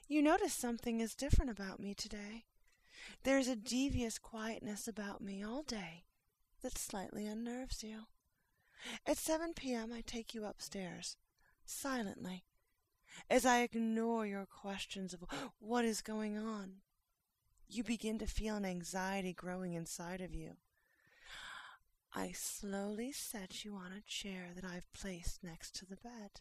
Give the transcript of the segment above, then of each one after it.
You notice something is different about me today. There's a devious quietness about me all day that slightly unnerves you. At 7 p.m. I take you upstairs, silently, as I ignore your questions of what is going on. You begin to feel an anxiety growing inside of you. I slowly set you on a chair that I've placed next to the bed.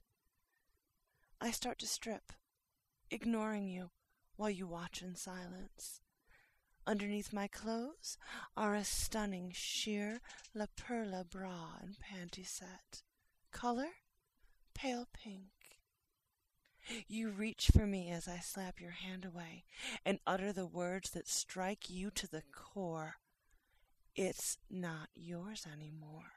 I start to strip, ignoring you while you watch in silence. Underneath my clothes are a stunning sheer La Perla bra and panty set. Color? Pale pink. You reach for me as I slap your hand away and utter the words that strike you to the core. It's not yours anymore.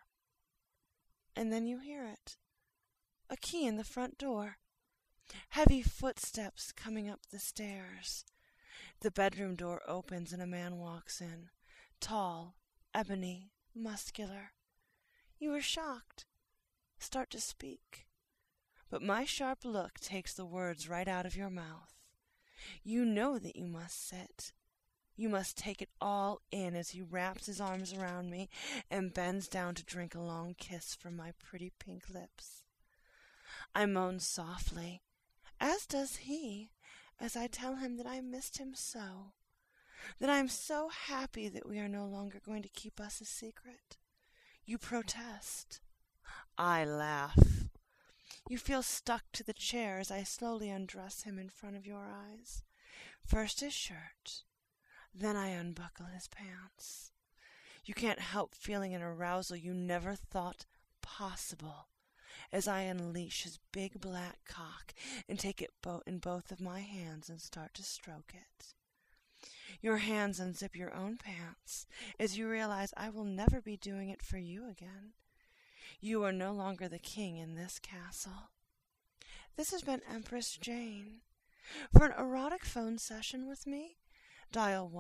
And then you hear it. A key in the front door. Heavy footsteps coming up the stairs. The bedroom door opens and a man walks in. Tall, ebony, muscular. You are shocked. Start to speak. But my sharp look takes the words right out of your mouth. You know that you must sit. You must take it all in as he wraps his arms around me and bends down to drink a long kiss from my pretty pink lips. I moan softly, as does he, as I tell him that I missed him so, that I'm so happy that we are no longer going to keep us a secret. You protest. I laugh. You feel stuck to the chair as I slowly undress him in front of your eyes. First his shirt, then I unbuckle his pants. You can't help feeling an arousal you never thought possible as I unleash his big black cock and take it in both of my hands and start to stroke it. Your hands unzip your own pants as you realize I will never be doing it for you again. You are no longer the king in this castle. This has been Empress Jane. For an erotic phone session with me, dial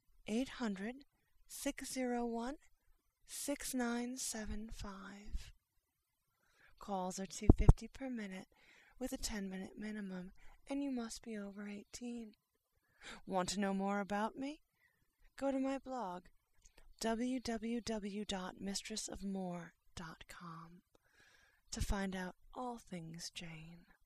1-800-601-6975. Calls are $2.50 per minute with a 10-minute minimum, and you must be over 18. Want to know more about me? Go to my blog, www.mistressofmore.com, to find out all things Jane.